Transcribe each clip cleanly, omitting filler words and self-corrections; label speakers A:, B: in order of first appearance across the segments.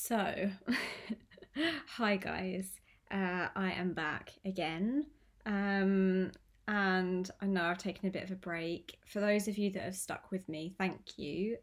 A: So, hi guys, I am back again. And I know I've taken a bit of a break. For those of you that have stuck with me, thank you.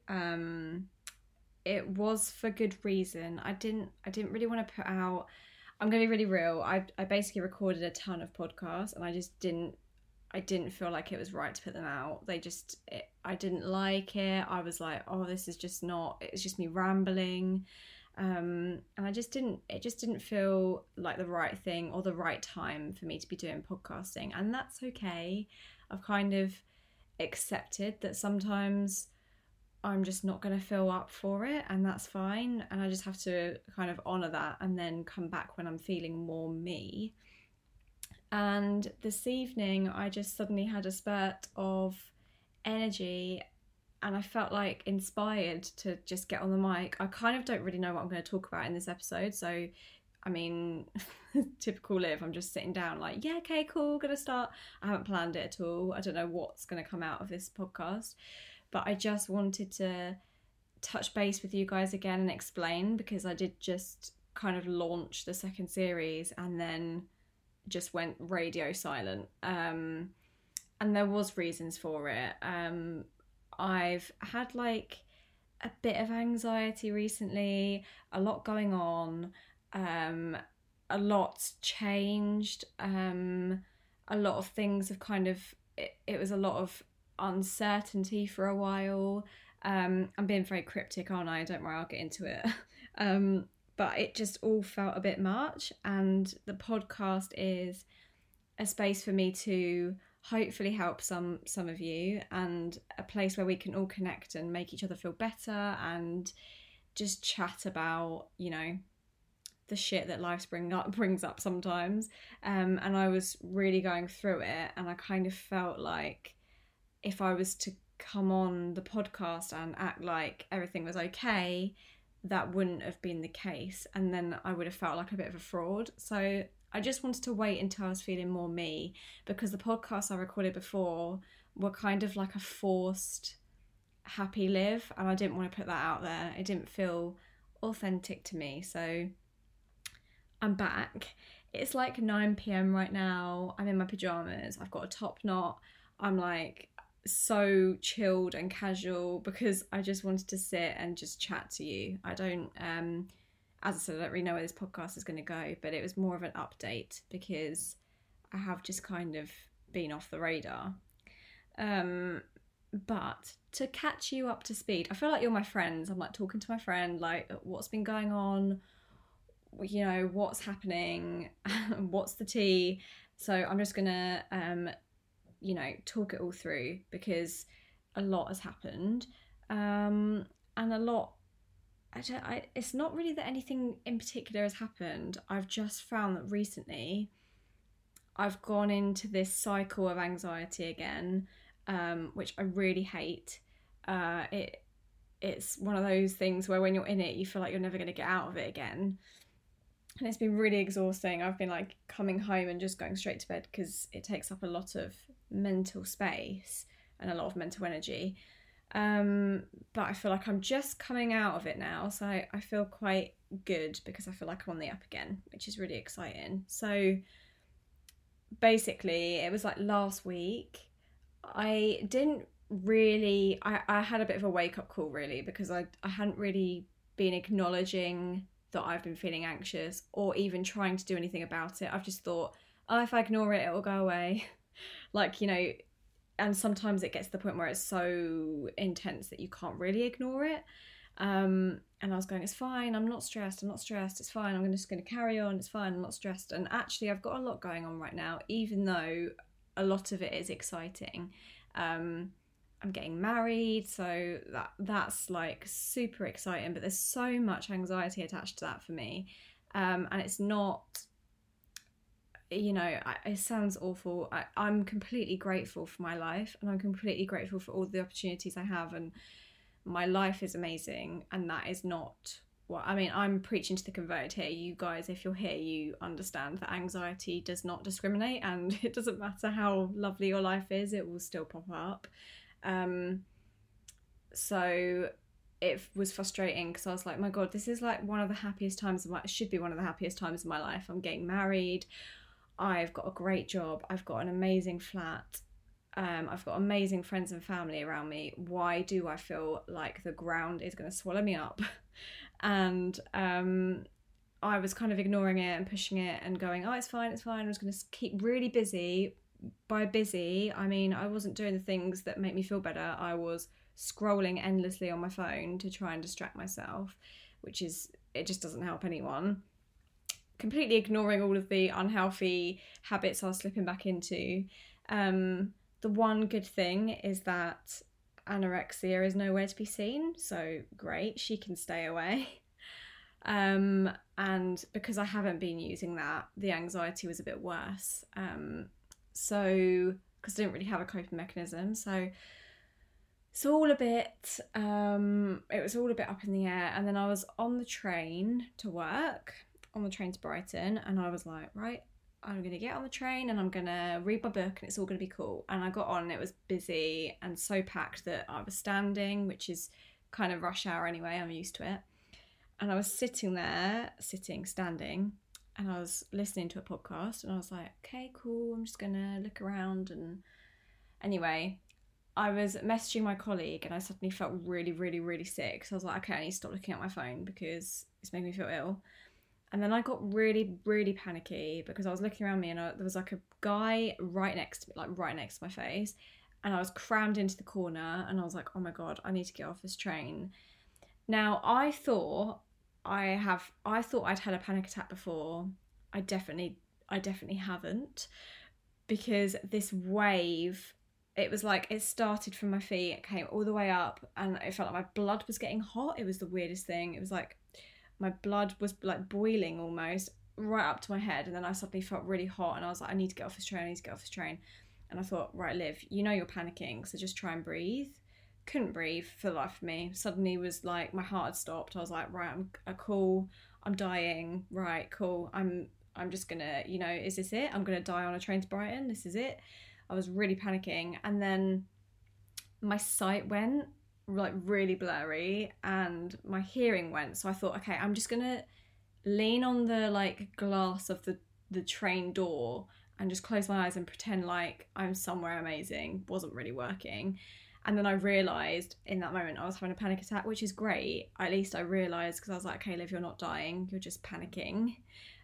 A: It was for good reason. I didn't really want to put out. I'm gonna be really real. I basically recorded a ton of podcasts, and I didn't feel like it was right to put them out. I didn't like it. I was like, oh, this is just not. It's just me rambling. And it just didn't feel like the right thing or the right time for me to be doing podcasting, and that's okay. I've kind of accepted that sometimes I'm just not going to feel up for it, and that's fine, and I just have to kind of honor that and then come back when I'm feeling more me. And this evening I just suddenly had a spurt of energy, and I felt like inspired to just get on the mic. I kind of don't really know what I'm going to talk about in this episode, so I mean, typical Liv, I'm just sitting down like, yeah, okay, cool, gonna start. I haven't planned it at all. I don't know what's going to come out of this podcast, but I just wanted to touch base with you guys again and explain, because I did just kind of launch the second series and then just went radio silent. And there was reasons for it. I've had like a bit of anxiety recently, a lot going on, um, a lot's changed, a lot of things have kind of, it was a lot of uncertainty for a while. I'm being very cryptic, aren't I? Don't worry, I'll get into it. But it just all felt a bit much, and the podcast is a space for me to hopefully help some of you, and a place where we can all connect and make each other feel better and just chat about, the shit that brings up sometimes. And I was really going through it, and I kind of felt like if I was to come on the podcast and act like everything was okay, that wouldn't have been the case, and then I would have felt like a bit of a fraud. So I just wanted to wait until I was feeling more me, because the podcasts I recorded before were kind of like a forced happy Liv, and I didn't want to put that out there. It didn't feel authentic to me. So I'm back. It's like 9 p.m. right now. I'm in my pajamas. I've got a top knot. I'm like so chilled and casual because I just wanted to sit and just chat to you. I don't as I said, I don't really know where this podcast is going to go, but it was more of an update because I have just kind of been off the radar. But to catch you up to speed, I feel like you're my friends. I'm like talking to my friend, like what's been going on, what's happening, what's the tea. So I'm just gonna talk it all through, because a lot has happened, and a lot. It's not really that anything in particular has happened. I've just found that recently I've gone into this cycle of anxiety again, which I really hate. It's one of those things where when you're in it, you feel like you're never going to get out of it again. And it's been really exhausting. I've been like coming home and just going straight to bed because it takes up a lot of mental space and a lot of mental energy. But I feel like I'm just coming out of it now, so I feel quite good because I feel like I'm on the up again, which is really exciting. So basically, it was like last week. I didn't really. I had a bit of a wake up call really, because I hadn't really been acknowledging that I've been feeling anxious or even trying to do anything about it. I've just thought, oh, if I ignore it, it will go away. Like, and sometimes it gets to the point where it's so intense that you can't really ignore it. And I was going, it's fine, I'm not stressed, it's fine, just going to carry on, it's fine, I'm not stressed. And actually I've got a lot going on right now, even though a lot of it is exciting. I'm getting married, so that's like super exciting, but there's so much anxiety attached to that for me. And it's not, it sounds awful. I'm completely grateful for my life, and I'm completely grateful for all the opportunities I have, and my life is amazing, and that is not what I mean. I'm preaching to the converted here. You guys, if you're here, you understand that anxiety does not discriminate, and it doesn't matter how lovely your life is, it will still pop up. So it was frustrating because I was like, my God, this is like one of the happiest times of my, it should be one of the happiest times of my life. I'm getting married. I've got a great job. I've got an amazing flat. I've got amazing friends and family around me. Why do I feel like the ground is going to swallow me up? And I was kind of ignoring it and pushing it and going, oh, it's fine, it's fine. I was going to keep really busy. By busy, I mean I wasn't doing the things that make me feel better. I was scrolling endlessly on my phone to try and distract myself, which is, it just doesn't help anyone. Completely ignoring all of the unhealthy habits I was slipping back into. The one good thing is that anorexia is nowhere to be seen, so great, she can stay away. And because I haven't been using that, the anxiety was a bit worse. So, because I didn't really have a coping mechanism, so it's all a bit, it was all a bit up in the air. And then I was on the train to work, on the train to Brighton, and I was like, right, I'm going to get on the train and I'm going to read my book and it's all going to be cool. And I got on and it was busy and so packed that I was standing, which is kind of rush hour anyway, I'm used to it. And I was standing, and I was listening to a podcast and I was like, okay, cool, I'm just going to look around. And anyway, I was messaging my colleague and I suddenly felt really, really, really sick. So I was like, okay, I need to stop looking at my phone because it's making me feel ill. And then I got really, really panicky because I was looking around me and there was like a guy right next to me, like right next to my face. And I was crammed into the corner and I was like, oh my God, I need to get off this train. Now, I thought I'd had a panic attack before. I definitely haven't, because this wave, it was like it started from my feet, it came all the way up, and it felt like my blood was getting hot. It was the weirdest thing. It was like my blood was like boiling almost right up to my head, and then I suddenly felt really hot, and I was like, I need to get off this train. And I thought, right, Liv, you know you're panicking, so just try and breathe. Couldn't breathe for the life of me. Suddenly was like my heart had stopped. I was like, right, I'm cool, I'm dying, right, cool, I'm just gonna, is this it? I'm gonna die on a train to Brighton, this is it. I was really panicking, and then my sight went like really blurry and my hearing went. So I thought, okay, I'm just gonna lean on the like glass of the train door and just close my eyes and pretend like I'm somewhere amazing. Wasn't really working. And then I realised in that moment I was having a panic attack, which is great. At least I realised, because I was like, okay, Liv, you're not dying, you're just panicking.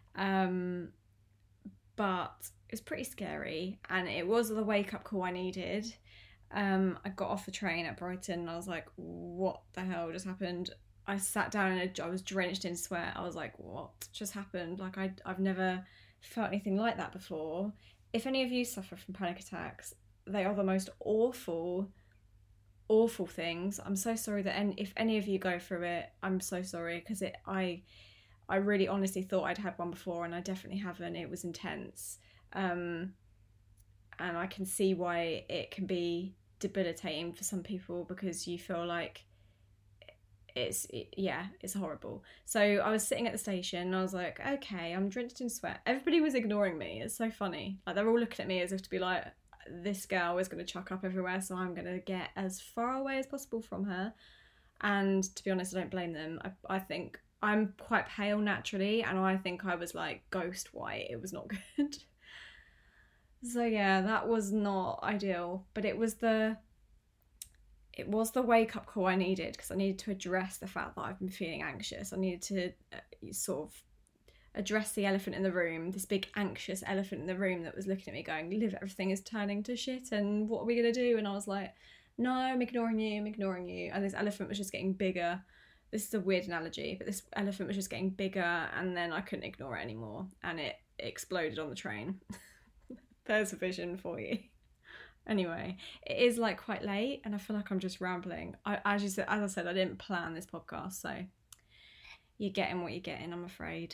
A: But it was pretty scary, and it was the wake-up call I needed. I got off the train at Brighton and I was like, what the hell just happened? I sat down and I was drenched in sweat. I was like, what just happened? Like, I've never felt anything like that before. If any of you suffer from panic attacks, they are the most awful things. I'm so sorry if any of you go through it, I'm so sorry, because I really honestly thought I'd had one before, and I definitely haven't. It was intense, and I can see why it can be debilitating for some people, because you feel like it's horrible. So I was sitting at the station and I was like, okay, I'm drenched in sweat. Everybody was ignoring me. It's so funny. Like, they're all looking at me as if to be like, this girl is going to chuck up everywhere, so I'm going to get as far away as possible from her. And to be honest, I don't blame them. I think I'm quite pale naturally, and I think I was like ghost white. It was not good. So yeah, that was not ideal, but it was the wake-up call I needed, because I needed to address the fact that I've been feeling anxious. I needed to sort of address the elephant in the room, this big anxious elephant in the room that was looking at me going, Liv, everything is turning to shit, and what are we going to do? And I was like, no, I'm ignoring you. And this elephant was just getting bigger. This is a weird analogy, but this elephant was just getting bigger, and then I couldn't ignore it anymore, and it exploded on the train. There's a vision for you. Anyway, it is like quite late, and I feel like I'm just rambling. As I said, I didn't plan this podcast, so you're getting what you're getting, I'm afraid.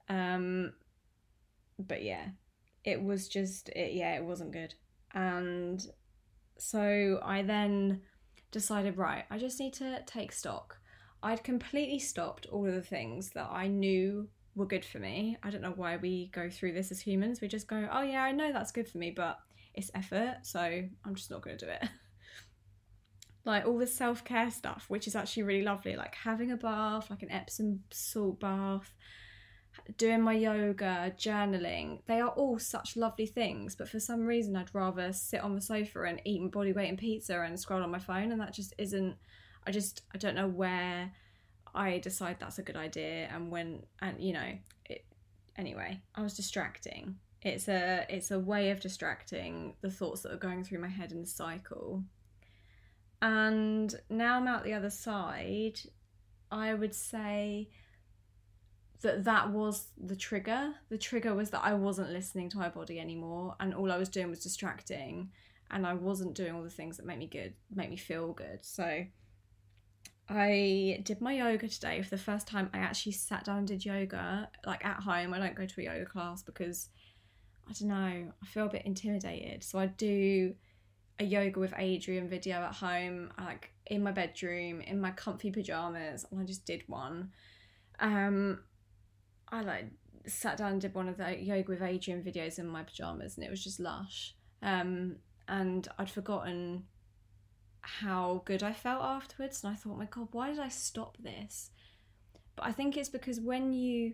A: But yeah, it was just it wasn't good. And so I then decided, right, I just need to take stock. I'd completely stopped all of the things that I knew were good for me. I don't know why we go through this as humans. We just go, oh yeah, I know that's good for me, but it's effort, so I'm just not going to do it. like all the self-care stuff, which is actually really lovely, like having a bath, like an Epsom salt bath, doing my yoga, journaling. They are all such lovely things, but for some reason I'd rather sit on the sofa and eat my body weight in pizza and scroll on my phone, and that just isn't, I don't know where I decide that's a good idea and when, and you know, anyway, I was distracting. It's a way of distracting the thoughts that are going through my head in the cycle. And now I'm out the other side, I would say that was the trigger. The trigger was that I wasn't listening to my body anymore, and all I was doing was distracting, and I wasn't doing all the things that make me feel good. So I did my yoga today for the first time. I actually sat down and did yoga, like at home. I don't go to a yoga class because, I don't know, I feel a bit intimidated. So I do a yoga with Adriene video at home, like in my bedroom, in my comfy pajamas, and I just did one. I like sat down and did one of the yoga with Adriene videos in my pajamas, and it was just lush. And I'd forgotten how good I felt afterwards, and I thought, my God, why did I stop this? But I think it's because when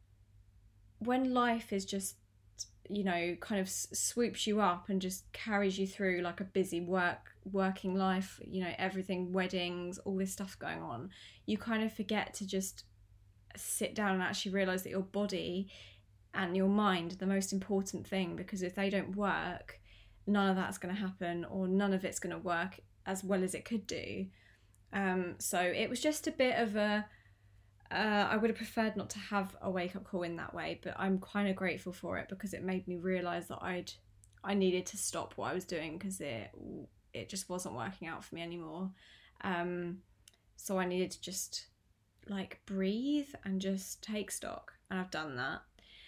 A: life is just, you know, kind of swoops you up and just carries you through like a busy working life, you know, everything, weddings, all this stuff going on, you kind of forget to just sit down and actually realize that your body and your mind are the most important thing, because if they don't work, none of that's going to happen, or none of it's going to work as well as it could do. So it was just a bit of a I would have preferred not to have a wake-up call in that way, but I'm kind of grateful for it, because it made me realise that I needed to stop what I was doing, because it just wasn't working out for me anymore. So I needed to just like breathe and just take stock, and I've done that.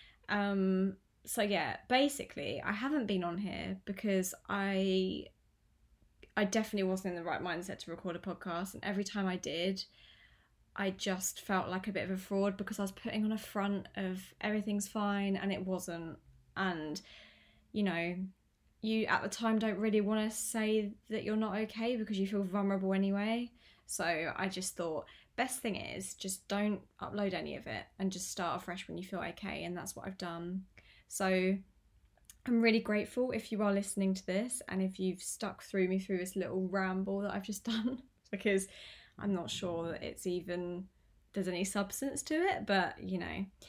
A: So yeah, basically I haven't been on here because I definitely wasn't in the right mindset to record a podcast, and every time I did, I just felt like a bit of a fraud, because I was putting on a front of everything's fine and it wasn't. And you know, you at the time don't really want to say that you're not okay because you feel vulnerable anyway. So I just thought, best thing is just don't upload any of it and just start afresh when you feel okay, and that's what I've done. So I'm really grateful if you are listening to this and if you've stuck through me through this little ramble that I've just done, because I'm not sure that there's any substance to it, but you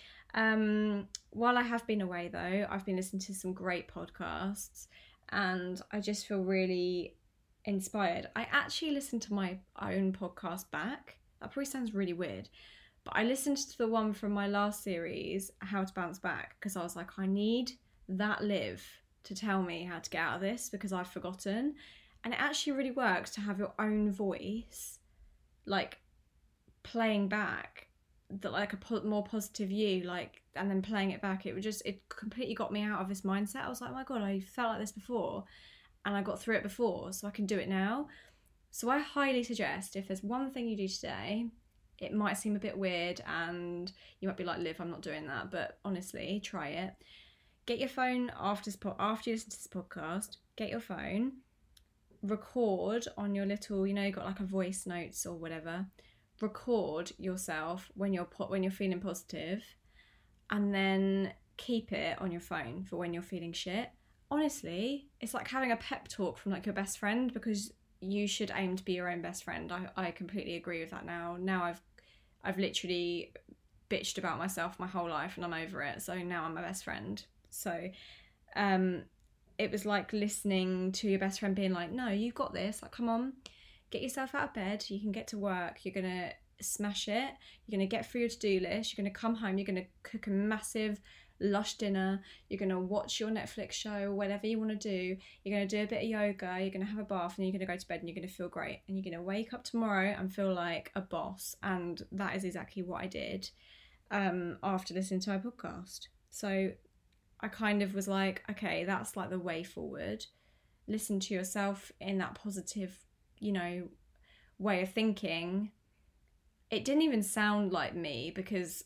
A: know. While I have been away though, I've been listening to some great podcasts, and I just feel really inspired. I actually listened to my own podcast back. That probably sounds really weird, but I listened to the one from my last series, How to Bounce Back, because I was like, I need that Liv to tell me how to get out of this, because I've forgotten. And it actually really works to have your own voice like playing back that, like a more positive you, like, and then playing it back. It completely got me out of this mindset. I was like, oh my God, I felt like this before and I got through it before, so I can do it now. So I highly suggest, if there's one thing you do today, it might seem a bit weird and you might be like, Liv, I'm not doing that, but honestly, try it. Get your phone after you listen to this podcast, get your phone, record on your little, you know, you got like a voice notes or whatever, record yourself when you're feeling positive, and then keep it on your phone for when you're feeling shit. Honestly, it's like having a pep talk from like your best friend, because you should aim to be your own best friend. I completely agree with that now. Now I've literally bitched about myself my whole life and I'm over it, so now I'm my best friend. So it was like listening to your best friend being like, no, you've got this, like, come on, get yourself out of bed, you can get to work, you're gonna smash it, you're gonna get through your to-do list, you're gonna come home, you're gonna cook a massive lush dinner, you're gonna watch your Netflix show, whatever you want to do, you're gonna do a bit of yoga, you're gonna have a bath, and you're gonna go to bed and you're gonna feel great, and you're gonna wake up tomorrow and feel like a boss. And that is exactly what I did after listening to my podcast. So I kind of was like, okay, that's like the way forward. Listen to yourself in that positive, you know, way of thinking. It didn't even sound like me, because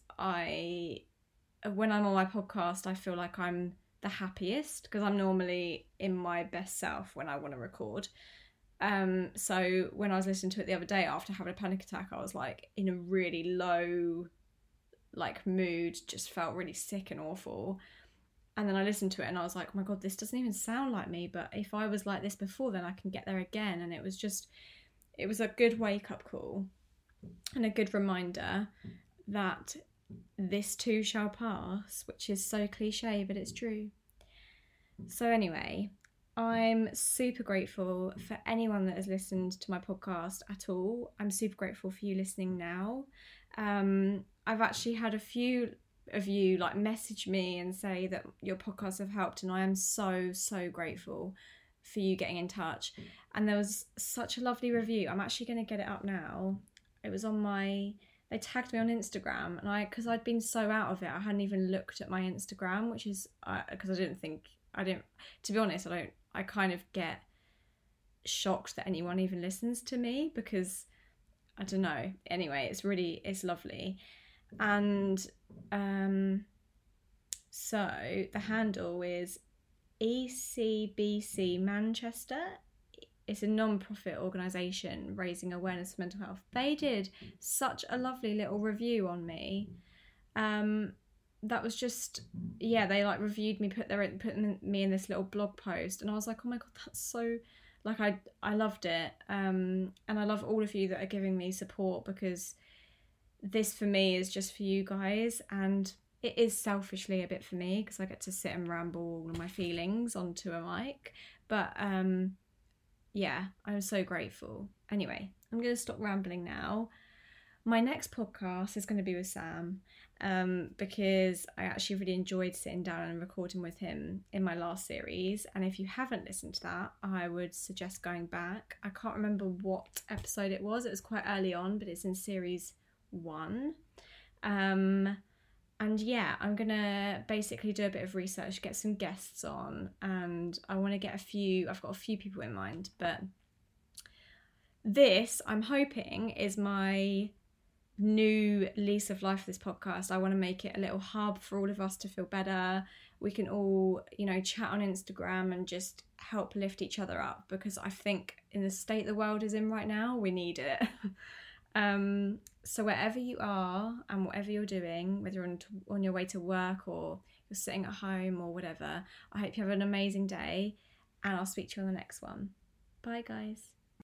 A: when I'm on my podcast, I feel like I'm the happiest, because I'm normally in my best self when I want to record. So when I was listening to it the other day after having a panic attack, I was like in a really low like mood, just felt really sick and awful. And then I listened to it and I was like, oh my God, this doesn't even sound like me. But if I was like this before, then I can get there again. And it was a good wake up call and a good reminder that this too shall pass, which is so cliche, but it's true. So anyway, I'm super grateful for anyone that has listened to my podcast at all. I'm super grateful for you listening now. I've actually had a few of you like message me and say that your podcasts have helped, and I am so grateful for you getting in touch. And there was such a lovely review. I'm actually going to get it up now. It was on they tagged me on Instagram, and because I'd been so out of it, I hadn't even looked at my Instagram, which is because to be honest, I kind of get shocked that anyone even listens to me, because I don't know. Anyway, it's lovely. And so the handle is ECBC Manchester. It's a non-profit organisation raising awareness of mental health. They did such a lovely little review on me. That was just, yeah, they like reviewed me, put me in this little blog post, and I was like, oh my God, that's so, like, I loved it. And I love all of you that are giving me support, because this for me is just for you guys, and it is selfishly a bit for me because I get to sit and ramble all of my feelings onto a mic. But yeah, I'm so grateful. Anyway, I'm going to stop rambling now. My next podcast is going to be with Sam, because I actually really enjoyed sitting down and recording with him in my last series. And if you haven't listened to that, I would suggest going back. I can't remember what episode it was. It was quite early on, but it's in series 1. And yeah, I'm going to basically do a bit of research, get some guests on, and I want to get I've got a few people in mind, but this, I'm hoping, is my new lease of life for this podcast. I want to make it a little hub for all of us to feel better. We can all, chat on Instagram and just help lift each other up, because I think in the state the world is in right now, we need it. So wherever you are and whatever you're doing, whether you're on your way to work or you're sitting at home or whatever, I hope you have an amazing day, and I'll speak to you on the next one. Bye, guys.